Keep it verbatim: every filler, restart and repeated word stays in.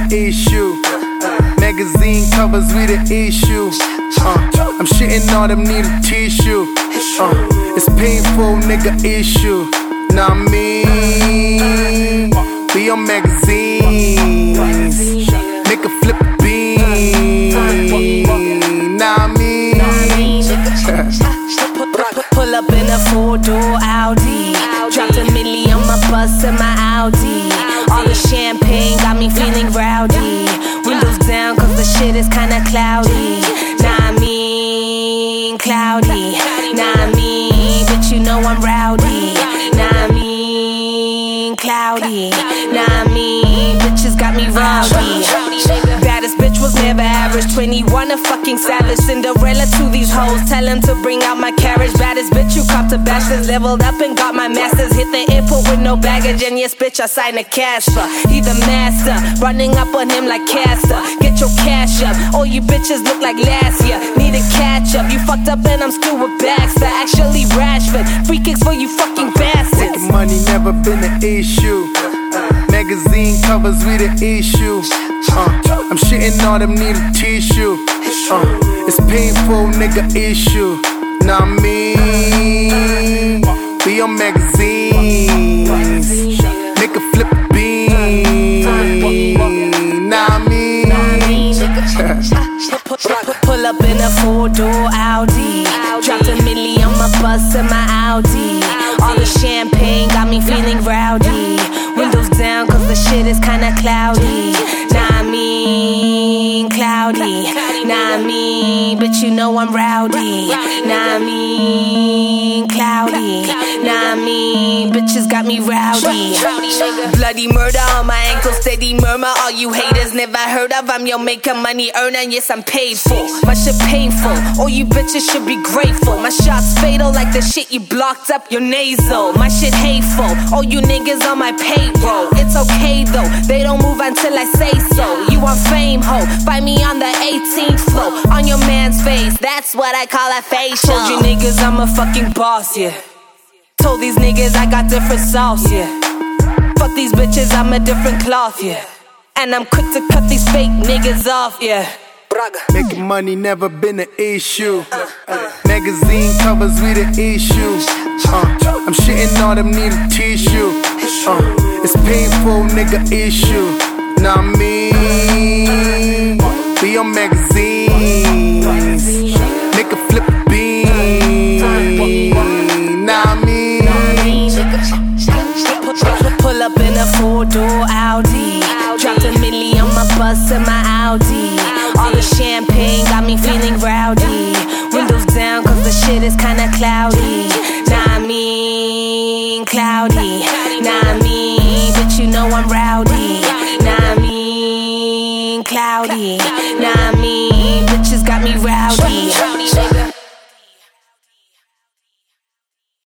issue. Magazine covers, we the issue. Uh, I'm shitting all them need a tissue. Uh, it's painful, nigga issue. Nah, me, we on magazines. Make a flip a bean. Nah, me. Pull up in a four-door Audi. Dropped a milli on my bus and my Audi. All the champagne got me feeling rowdy. Windows down cause the shit is kinda cloudy. Nah, I mean cloudy. Nah, I mean, but you know I'm rowdy. Nah, I mean cloudy. Nah, I mean, bitches got me rowdy. Baddest bitch was never average. twenty-one, a fucking savage. Cinderella to these hoes, tell them to bring out my carriage. Baddest bitch, you copped a bachelor's, leveled up and got my masters. Hit the airport with no baggage, and yes, bitch, I signed a cash for. He the master, running up on him like Castor. Get your cash up, all you bitches look like last year. Need a catch up, you fucked up and I'm still with Baxter. Actually, Rashford, free kicks for you fucking bastards. Making money never been an issue. Magazine covers, we the issue. Uh, I'm shitting all them need a tissue. Uh, it's painful, nigga issue. Nah, me, we on magazines. Make a flip a bean. Nah, me. Pull up in a four-door Audi. Dropped a milli on my bus and my Audi. All the champagne got me feeling rowdy. Windows down cause the shit is kinda cloudy. Nah, I mean cloudy. Nah, I mean, but you know I'm rowdy. Nah, I mean cloudy. Nah, I mean, bitches got me rowdy. Bloody murder on my ankle, steady murmur. All you haters never heard of. I'm your maker, money earner, yes I'm paid for. My shit painful, all you bitches should be grateful. My shots fatal like the shit you blocked up your nasal. My shit hateful, all you niggas on my payroll. It's okay though, they don't move until I say so. You want fame, ho, find me on the eighteenth floor. On your man's face, that's what I call a facial. Told you niggas I'm a fucking boss, yeah. Told these niggas I got different sauce, yeah. Fuck these bitches, I'm a different cloth, yeah. And I'm quick to cut these fake niggas off, yeah. Making money never been an issue. Magazine covers, we the issue. Uh, I'm shitting all them need a tissue. Uh, it's painful, nigga issue. Nah, me, we on magazines. Make a flip a bean. Nah, me. Pull up in a four-door Audi. Dropped a milli on my bus and my Audi. All the champagne got me feeling rowdy. Windows down cause the shit is kinda cloudy. Nah, I mean cloudy. Nah, I mean, but you know I'm rowdy. Nah, I mean cloudy.